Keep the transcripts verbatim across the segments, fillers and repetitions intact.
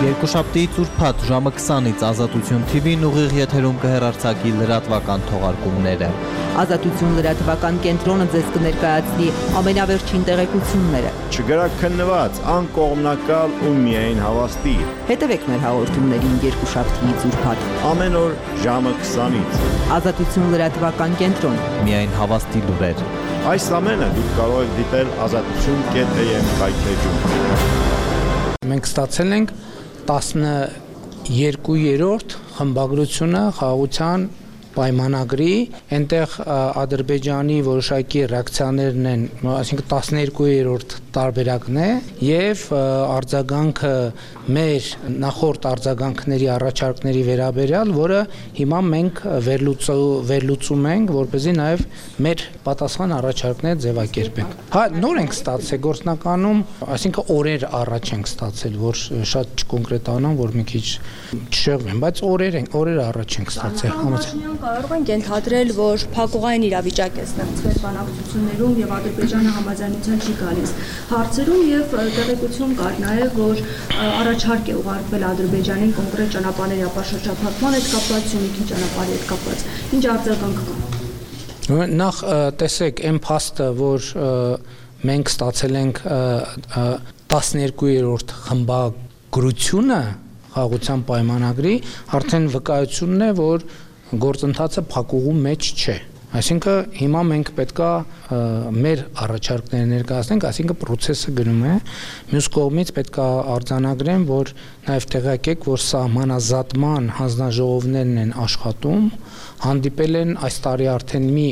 Երկուշաբթիից ուրբաթ ժամը քսանից Ազատություն Թի Վին ուղիղ եթերում կհեռարձակի լրատվական թողարկումները։ Ազատություն լրատվական կենտրոնը ձեզ կներկայացնի ամենավերջին տեղեկությունները։ Չգրաքննված, անկողմնակալ ու միայն հավաստի։ Հետևեք մեր հաղորդումներին երկուշաբթիից ուրբաթ Ամեն օր ժամը քսանից։ Ազատություն լրատվական կենտրոն։ Միայն հավաստի լուրեր։ Այս ամենը դուք կարող եք դիտել ազատություն կետ է եմ կայքեջում։ Մենք ստացել ենք տասներկուերորդ խմբագրությունը խաղաղության պայմանագրի, այնտեղ Ադրբեջանի որոշակի ռեակցիաներն են, այսինքն տասներկուերորդ տարբերակն է եւ արձագանքը մեր նախորդ արձագանքների առաջարկների վերաբերյալ, որը հիմա մենք վերլուծում ենք, որպեսզի նաեւ մեր պատասխան առաջարկները ձևակերպենք։ Հա, նոր ենք ստացել գործնականում, այսինքն օրեր առաջ ենք ստացել, որ շատ չկոնկրետանամ, որ մի քիչ չշեղվեմ, բայց օրեր են, օրեր առաջ ենք ստացել, համաձայն։ Կարող ենք ենթադրել, որ փակուղային իրավիճակ է ստեղծվել բանակցություններում եւ Ադրբեջանը համաձայնության չի գալիս հարցերում եւ տեղեկություն կար նաեւ, որ առաջարկ է ուղարկվել Ադրբեջանին կոնկրետ ճանապարհների ապաշրջափակման հետ կապված, Սյունիքի ճանապարհի հետ կապված։ Ինչ արձագանք կա։ Նախ տեսեք, այն փաստը, որ մենք ստացել ենք տասներկուերորդ խմբագրությունը խաղաղության պայմանագրի, արդեն վկայությունն է, որ գործընթացը փակուղու մեջ չէ։ Այսինքն հիմա մենք պետքա մեր առաջարկները ներկայացնենք, այսինքն process-ը գնում է։ Մյուս կողմից պետքա արձանագրեմ, որ նաև տեղյակեք, որ սահմանազատման հանձնաժողովներն են աշխատում, հանդիպել են այս տարի արդեն մի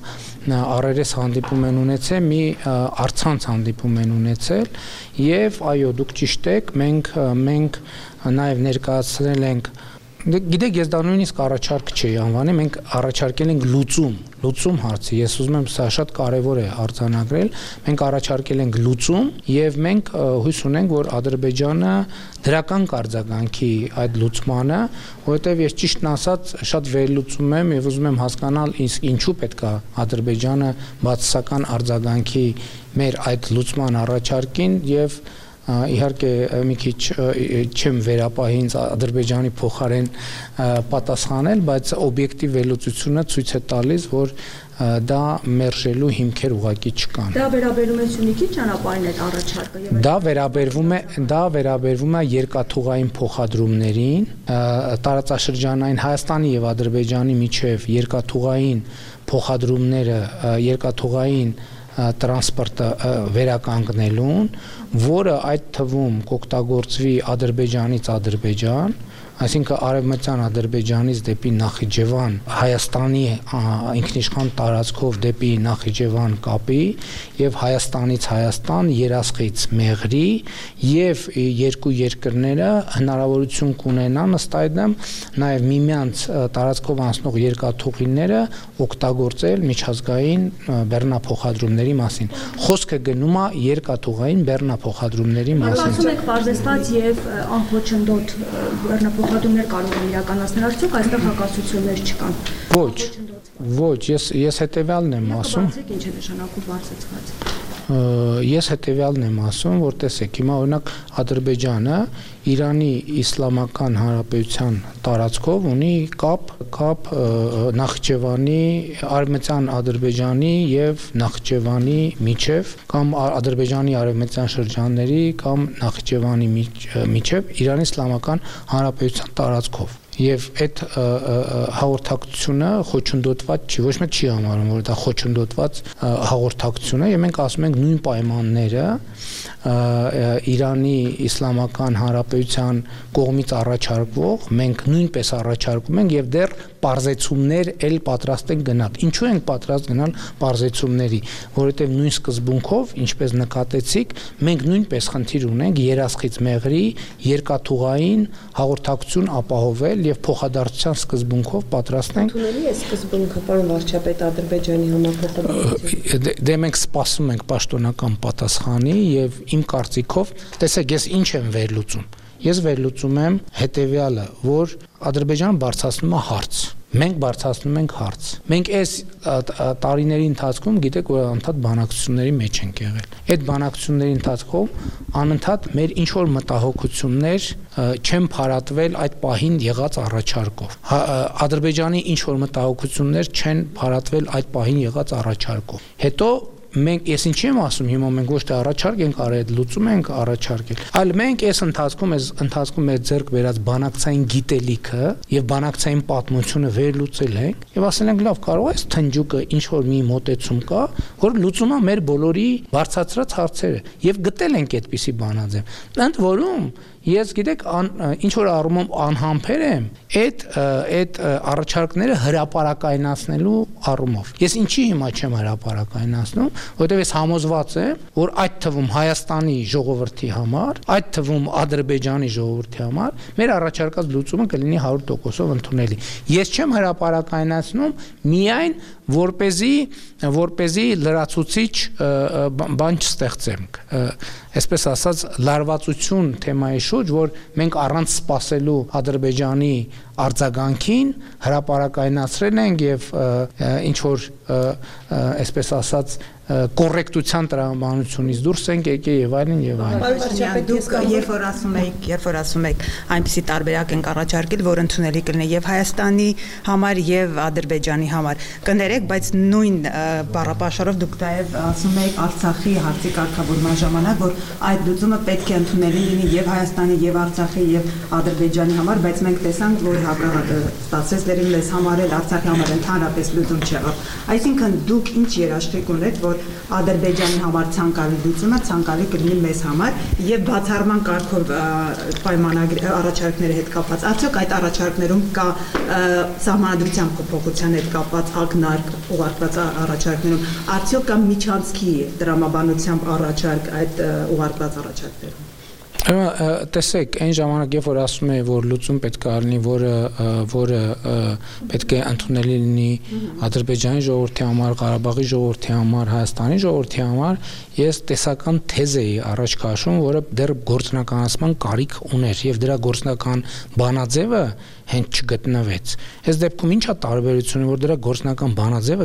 առերես հանդիպում են ունեցել, մի առցանց հանդիպում են ունեցել եւ այո, դուք ճիշտ եք, մենք մենք նաև ներկայացրել ենք Գիտեք, ես դա նույնիսկ առաջարկ չի անվանի, մենք առաջարկել ենք լուծում, լուծում հարցի, ես ուզում եմ սա շատ կարևոր է արձանագրել, մենք առաջարկել ենք լուծում եւ մենք հույս ունենք, որ Ադրբեջանը դրական կարձագանքի այդ լուծմանը, որովհետեւ ես ճիշտն ասած շատ վերլուծում եմ եւ ուզում եմ հասկանալ իսկ ինչու պետքա Ադրբեջանը բացասական արձագանքի մեր այդ լուծման առաջարկին եւ Իհարկե մի քիչ չեմ վերապահի ինձ Ադրբեջանի փոխարեն պատասխանել, բայց օբյեկտիվ վերլուծությունը ցույց է տալիս, որ դա մերժելու հիմքեր ուղղակի չկան։ Դա վերաբերում է Սյունիքի ճանապարհին այդ առաջարկը եւ Դա վերաբերվում է, դա վերաբերվում է երկաթուղային փոխադրումներին, տարածաշրջանային Հայաստանի եւ Ադրբեջանի միջև երկաթուղային փոխադրումները, երկաթուղային տրանսպորտը վերականգնելուն, որը այդ թվում կօգտագործվի Ադրբեջանից Ադրբեջան, այսինքն արևմտյան Ադրբեջանից դեպի Նախիջևան, Հայաստանի ինքնիշխան տարածքով դեպի Նախիջևան կապի եւ Հայաստանից Հայաստան, Երասխից Մեղրի եւ երկու երկրները հնարավորություն կունենան ըստ այդմ նաեւ միմյանց տարածքով անցնող երկաթուղիները օգտագործել միջազգային բեռնափոխադրումների մասին։ Խոսքը գնում է երկաթուղային բեռնափոխադրումների մասին։ Ասում եք բարձրացված եւ անխոչնդոտ բեռնափոխադրումներ կարող են իրականացնել, արդյոք այստեղ հակասություններ չկան։ Ոչ, ոչ, ես ես հետեւյալն եմ ասում։ Բացեք ինչ է նշանակում բարձրացված։ Ես հետեւյալն եմ ասում, որ տեսեք, հիմա օրինակ Ադրբեջանը Իրանի Իսլամական Հանրապետության տարածքով ունի կապ, կապ Նախիջևանի, Արևմտյան Ադրբեջանի եւ Նախիջևանի միջև կամ Ադրբեջանի արևմտյան շրջանների կամ Նախիջևանի միջև Իրանի Իսլամական Հանրապետության տարածքով։ Եվ այդ հաղորդակցությունը խոչընդոտված չի, ոչ մեկ չի համարում, որ դա խոչընդոտված հաղորդակցություն է, եւ մենք ասում ենք նույն պայմանները Իրանի Իսլամական Հանրապետության կողմից առաջարկվող, մենք նույնպես առաջարկում ենք եւ դեռ պարզեցումներ էլ պատրաստ ենք գնալ։ Ինչու ենք պատրաստ գնալ պարզեցումների, որովհետեւ նույն սկզբունքով, ինչպես նկատեցիք, մենք նույնպես խնդիր ունենք Երասխից Մեղրի երկաթուղային հաղորդակցություն ապահովել եւ փոխադարձության սկզբունքով պատրաստ ենք։ Ընդունելի է սկզբունքը, պարոն վարչապետ, Ադրբեջանի համապատասխան։ Դե մենք սպասում ենք պաշտոնական պատասխանի եւ իմ կարծիքով, տեսեք, ես ինչ եմ վերլուծում։ Ես վերլուծում եմ հետեւյալը, որ Ադրբեջանը բարձրացնում է հարց։ մենք բարձրացնում ենք հարց։ Մենք այս տարիների ընթացքում գիտեք, որ անընդհատ բանակցությունների մեջ ենք եղել։ Այդ բանակցությունների ընթացքում անընդհատ մեր ինչ որ մտահոգություններ չեն փարատվել այդ պահին եղած առաջարկով։ Ադրբեջանի ինչ որ մտահոգություններ չեն փարատվել այդ պահին եղած առաջարկով։ Հետո մենք ես ինչի եմ ասում, հիմա մենք ոչ թե առաջարկ ենք արել, լուծում ենք առաջարկել, այլ մենք այս ընթացքում այս ընթացքում մեր ձեռք բերած բանակցային գիտելիքը եւ բանակցային պատմությունը վերլուծել ենք եւ ասել ենք լավ, կարող է թնջուկը ինչ որ մի մոտեցում կա, որ լուծում է մեր բոլորի բարձրացրած հարցերը եւ գտել ենք այդպիսի բանաձև։ Ընդ որում ես գիտեք ինչ որ առումով անհամբեր եմ այդ այդ առաջարկները հրապարակայնացնելու առումով։ Ես ինչի հիմա չեմ հրապարակայնացնում, որովհետև ես համոզված եմ, որ այդ թվում Հայաստանի ժողովրդի համար, այդ թվում Ադրբեջանի ժողովրդի համար մեր առաջարկած լուծումը կլինի հարյուր տոկոսով ընդունելի։ Ես չեմ հրապարակայնացնում միայն որպեսզի որպեսզի լրացուցիչ բան չստեղծեմ, այսպես ասած լարվածություն թեմայի շուրջ, որ մենք առանց սպասելու Ադրբեջանի արձագանքին հրապարակայնացրել ենք եւ ինչ որ այսպես ասած կոռեկտության տրամաբանությունից դուրս ենք եկել եւ այլն եւ այլն։ Դուք երբ որ ասում եք, երբ որ ասում եք այնպիսի տարբերակ ենք առաջարկել, որ ընդունելի կլինի եւ Հայաստանի համար եւ Ադրբեջանի համար, կներեք, բայց նույն բառապաշարով դուք նաեւ ասում եք Արցախի հարցի կարգավորման ժամանակ, որ այդ լուծումը պետք է ընդունելի լինի եւ Հայաստանի եւ Արցախի եւ Ադրբեջանի համար, բայց մենք տեսանք, որ հակառակը ստացեց, դերին լես համար էլ Արցախի համար ընդհանրապես լուծում չեղավ։ Այսինքն դուք ինչ երաշխիք ունեք, որ Ադրբեջանի համար ցանկալի լուծումը ցանկալի կլինի մեզ համար եւ բացառման կարգով պայմանագրի առաջարկների հետ կապված արդյոք այդ առաջարկներում կա սահմանադրության փոփոխության հետ կապված ակնարկ ուղարկված առաջարկներում արդյոք կա միջանցքի դրամաբանությամբ առաջարկ այդ ուղարկված առաջարկներում։ Տեսեք, այն ժամանակ, երբ որ ասում եմ, որ լուծում պետք է լինի, որը որը պետք է ընդունելի լինի Ադրբեջանի ժողովրդի համար, Ղարաբաղի ժողովրդի համար, Հայաստանի ժողովրդի համար, ես տեսական թեզ էի առաջ քաշում, որը դեռ գործնականացման կարիք ուներ եւ դրա գործնական բանաձևը հենց չգտնվեց։ Այս դեպքում ի՞նչ է տարբերությունը, որ դրա գործնական բանաձևը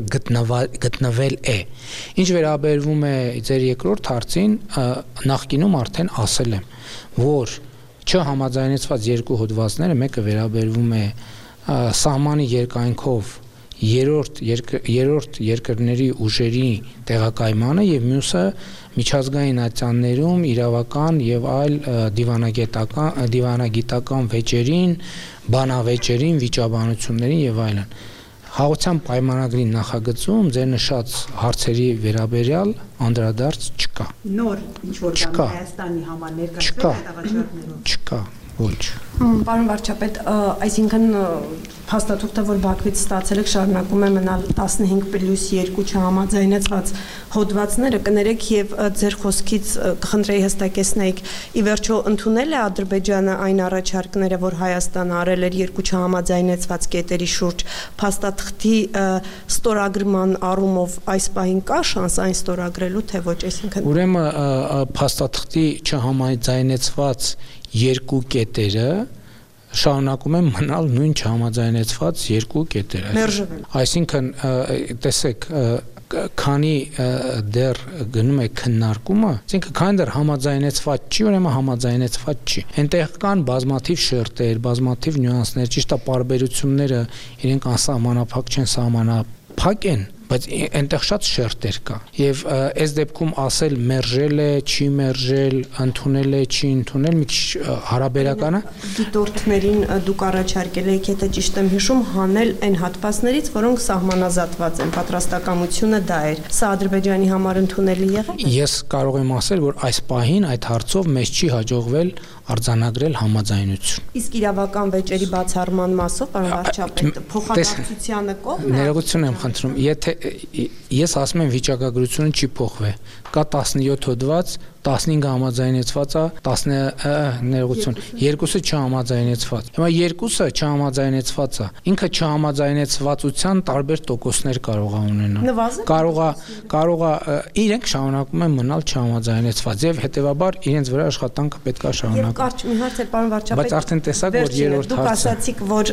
գտնվել է։ Ինչ վերաբերվում է ձեր երկրորդ հարցին, նախկինում արդեն ասել եմ, որ չհամաձայնեցված երկու հոդվածները, մեկը վերաբերվում է սահմանի երկայնքով երրորդ երրորդ երկրների ուժերի տեղակայմանը եւ մյուսը միջազգային ատյաններում իրավական եւ այլ դիվանագիտական դիվանագիտական վեճերին, բանավեճերին, վիճաբանություններին եւ այլն։ Հաղորդության պայմանագրի նախագծում ձեր նշած հարցերի վերաբերյալ անդրադարձ չկա։ Նոր ինչ որ կա Հայաստանի համար ներկայացվել այդ առաջարկներով։ Չկա, ոչ։ Պարոն վարչապետ, այսինքն փաստաթուղթը, որ Բաքվից ստացել եք, շարունակում է մնալ տասնհինգ պլյուս երկու չհամաձայնեցված հոդվածները, կներեք եւ ձեր խոսքից կխնդրեի հստակեցնեիք, ի վերջո ընդունել է Ադրբեջանը այն առաջարկները, որ Հայաստանը արել էր երկու չհամաձայնեցված կետերի շուրջ, փաստաթղթի ստորագրման առումով այս պահին կա շանս այն ստորագրելու, թե ոչ, այսինքն Ուրեմն փաստաթղթի չհամաձայնեցված երկու կետերը շարունակում են մնալ նույն չհամաձայնեցված երկու կետերը։ Այսինքն, տեսեք, քանի դեռ գնում է քննարկումը, այսինքն քանի դեռ համաձայնեցված չի, ուրեմն համաձայնեցված չի։ Այնտեղ կան բազմաթիվ շերտեր, բազմաթիվ նյուանսներ, ճիշտ է, պարբերությունները իրենք անսահմանափակ չեն, սահմանափակ են, բայց այնտեղ շատ շերտեր կա եւ այս դեպքում ասել մերժել է, չի մերժել, ընդունել է, չի ընդունել, մի քիչ հարաբերական է։ Դիտորդներին դուք առաջարկել եք, եթե ճիշտ եմ հիշում, հանել այն հատվածներից, որոնք սահմանազատված են, պատրաստակամությունը դա էր։ Սա Ադրբեջանի համար ընդունելի եղավ։ Ես կարող եմ ասել, որ այս պահին այդ հարցով մեզ չի հաջողվել արձանագրել համաձայնություն։ Իսկ իրավական վեճերի բացառման մասով, պարոն վարչապետ, փոխադարձությանը կողմ ներողություն եմ խնդրում, եթե ես ասում եմ վիճակագրությունը չի փոխվել, կա տասնյոթ հոդված, տասնհինգը համաձայնեցված է, տասը ներողություն, երկուսը չհամաձայնեցված։ Հիմա երկուսը չհամաձայնեցված է։ Ինքը չհամաձայնեցվածության տարբեր տոկոսներ կարող է ունենալ։ Կարող է կարող է իրենք շարունակում են մնալ չհամաձայնեցված եւ հետեւաբար իրենց վրա աշխատանքը պետք է շարունակել։ Եվ կարճ մի հարց է, պարոն վարչապետ։ Բայց արդեն տեսակ, որ երրորդ հարցը։ Դուք ասացիք, որ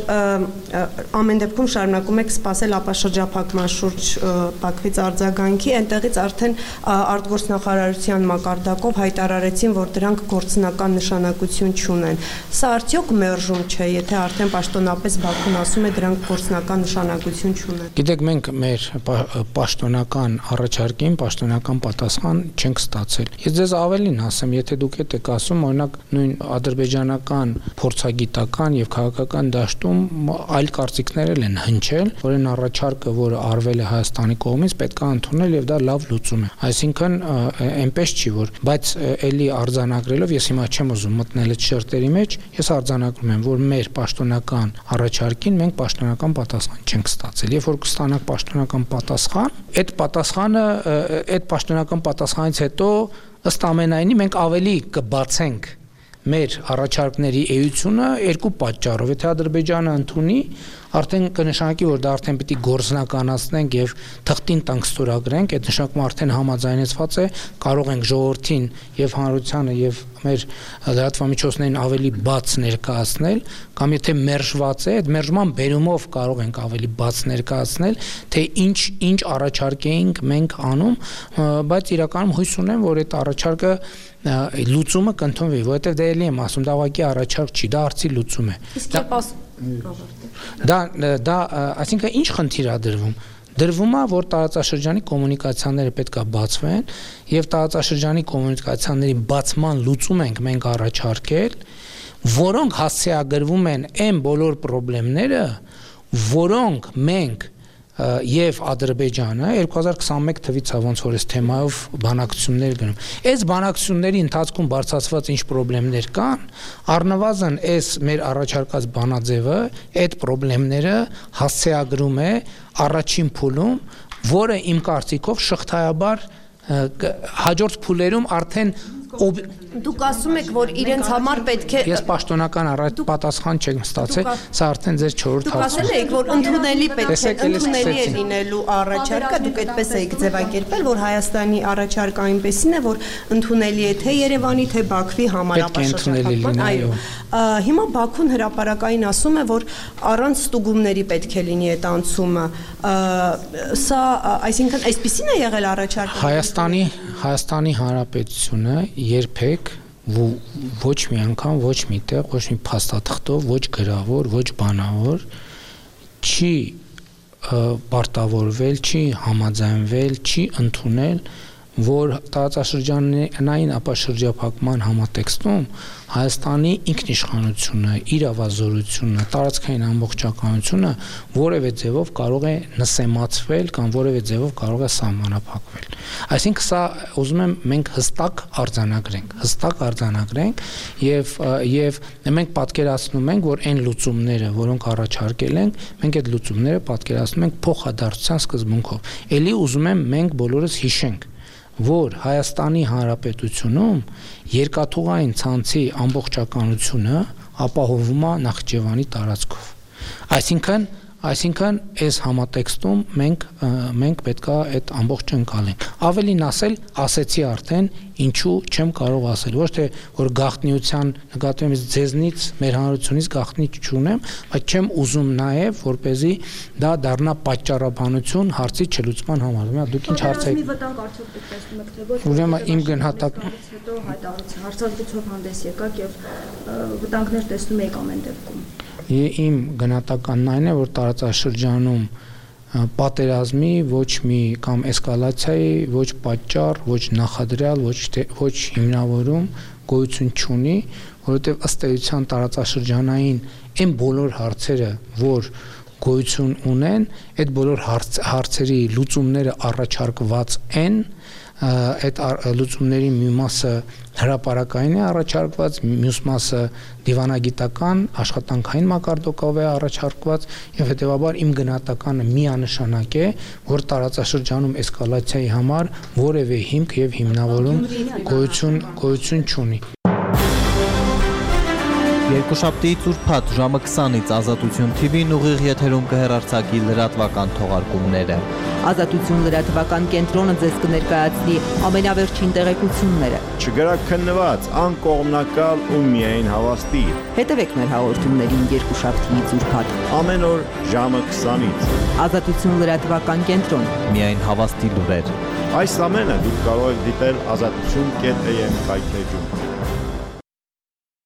ամեն դեպքում շարունակում եք սպասել ապաշրջափակման շուրջ Բաքվից արձագանքի, այնտեղից արդեն արտգործնախարարության մակարդակով հայտարարեցին, որ դրանք գործնական նշանակություն չունեն։ Սա արդյոք մերժում չէ, եթե արդեն պաշտոնապես Բաքուն ասում է դրանք գործնական նշանակություն չունեն։ Գիտեք, մենք մեր պաշտոնական առաջարկին պաշտոնական պատասխան չենք ստացել։ Ես ձեզ ավելին ասեմ, եթե դուք եք ասում, օրինակ նույն ադրբեջանական փորձագիտական եւ քաղաքական դաշտում այլ կարծիքներ են հնչել, որ այն առաջարկը, որը արվել է Հայաստանի կողմից, պետք է ընդունել եւ դա լավ լուծում է։ Այսինքն այնպես չի, որ բայց էլի արձանագրելով ես հիմա չեմ ուզում մտնել այդ շերտերի մեջ, ես արձանագրում եմ, որ մեր պաշտոնական առաջարկին մենք պաշտոնական պատասխան չենք ստացել։ Երբ որ կստանանք պաշտոնական պատասխան, այդ պատասխանը այդ պաշտոնական պատասխանից հետո ըստ ամենայնի մենք ավելի կբացենք մեր առաջարկների էությունը երկու պատճառով։ Եթե Ադրբեջանը ընդունի, արդեն կնշանակի, որ դա արդեն պիտի գործնականացնենք եւ թղթին տանք ստորագրենք, այդ նշանակում արդեն համաձայնեցված է, կարող ենք ժողովրդին եւ հանրությանը եւ մեր լրատվամիջոցներին ավելի բաց ներկայացնել, կամ եթե մերժված է, այդ մերժման բերումով կարող ենք ավելի բաց ներկայացնել, թե ինչ ինչ առաջարկ էինք մենք անում, բայց իրականում հույս ունեմ, որ այդ առաջարկը լուծումը կընդունվի, որովհետեւ դա էլի եմ ասում, դա ուղղակի առաջարկ չի, դա արծի լուծում է։ Իսկ երբ Դա դա այսինքն ինչ խնդիր է դրվում։ Դրվում է, որ տարածաշրջանի կոմունիկացիաները պետք է բացվեն եւ տարածաշրջանի կոմունիկացիաների բացման լուծում ենք մենք առաջարկել, որոնք հասցեագրվում են այն բոլոր խնդիրները, որոնք մենք եւ Ադրբեջանը երկու հազար քսանմեկ թվից է ոնց որ այս թեմայով բանակցություններ գնում։ Այս բանակցությունների ընթացքում բարձրացված ինչ խնդիրներ կան, առնվազն այս մեր առաջարկած բանաձևը այդ խնդիրները հասցեագրում է առաջին փուլում, որը իմ կարծիքով շղթայաբար հաջորդ փուլերում արդեն Դուք ասում եք, որ իրենց համար պետք է Ես պաշտոնական առաջ պատասխան չեմ ստացել, սա արդեն ձեր չորրորդ հարցն է։ Դուք ասել եք, որ ընդունելի պետք է ընդունելի է լինելու առաջարկը, դուք այդպես եք ձևակերպել, որ Հայաստանի առաջարկը այնպեսին է, որ ընդունելի է թե Երևանի, թե Բաքվի համար ապաշրջապատման։ Այո։ Հիմա Բաքուն հրապարակային ասում է, որ առանց ստուգումների պետք է լինի այդ անցումը։ Սա, այսինքն, այսպեսին է եղել առաջարկը։ Հայաստանի Հայաստանի Հանրապետությունը երբեք ոչ մի անգամ, ոչ մի տեղ, ոչ մի փաստաթղթով, ոչ գրավոր, ոչ բանավոր չի պարտավորվել, չի համաձայնվել, չի ընդունել, որ տարածաշրջանային ապաշրջափակման համատեքստում Հայաստանի ինքնիշխանությունը, իրավազորությունը, տարածքային ամբողջականությունը որևէ ձևով կարող է նսեմացվել կամ որևէ ձևով կարող է սահմանափակվել։ Այսինքն սա ուզում եմ մենք հստակ արձանագրենք, հստակ արձանագրենք եւ եւ մենք պատկերացնում ենք, որ այն լուծումները, որոնք առաջարկել ենք, մենք այդ լուծումները պատկերացնում ենք փոխադարձության սկզբունքով։ Էլի ուզում եմ մենք բոլորս հիշենք, որ Հայաստանի Հանրապետությունում երկաթուղային ցանցի ամբողջականությունը ապահովում է Նախիջևանի տարածքով։ Այսինքն Այսինքն այս համատեքստում մենք մենք պետքա այդ ամբողջը ընկալենք։ Ավելին ասել, ասեցի արդեն, ինչու չեմ կարող ասել, ոչ թե որ գաղտնիության նկատմամբ ձեզնից, մեր հանրությունից գաղտնի չունեմ, բայց չեմ ուզում նաև, որպեսզի դա դառնա պատճառաբանություն հարցի չլուծման համար։ Հիմա դուք ինչ հարց եք։ Մի վտանգ արդյոք դուք տեսնում եք, թե ոչ։ Ուրեմն իմ գնահատակ հետո հայտարարություն հարցազրույցով հանդես եկաք եւ վտանգներ տեսնում եք ամեն դեպքում։ Իմ գնահատականն այն է, որ տարածաշրջանում պատերազմի ոչ մի կամ էսկալացիայի ոչ պատճառ, ոչ նախադրյալ, ոչ ոչ հիմնավորում գոյություն չունի, որովհետև ըստ էության տարածաշրջանային այն բոլոր հարցերը, որ գոյություն ունեն, այդ բոլոր հարց, հարցերի լուծումները առաջարկված են այդ լուծումների մի մասը հրապարակային է առաջարկված, մյուս մասը դիվանագիտական, աշխատանքային մակարդակով է առաջարկված եւ հետեւաբար իմ գնահատականը միանշանակ է, որ տարածաշրջանում էսկալացիայի համար որևէ հիմք եւ հիմնավորում գոյություն գոյություն չունի։ Երկուշաբթիից ուրբաթ ժամը քսանից Ազատություն Թի Վին ուղիղ եթերում կհեռարձակի լրատվական թողարկումները։ Ազատություն լրատվական կենտրոնը ձեզ կներկայացնի ամենավերջին տեղեկությունները։ Չգրաքննված, անկողմնակալ ու միայն հավաստի։ Հետևեք մեր հաղորդումներին երկուշաբթիից ուրբաթ Ամեն օր ժամը քսանից։ Ազատություն լրատվական կենտրոն։ Միայն հավաստի լուրեր։ Այս ամենը դուք կարող եք դիտել ազատություն կետ էյ էմ կայքեջում։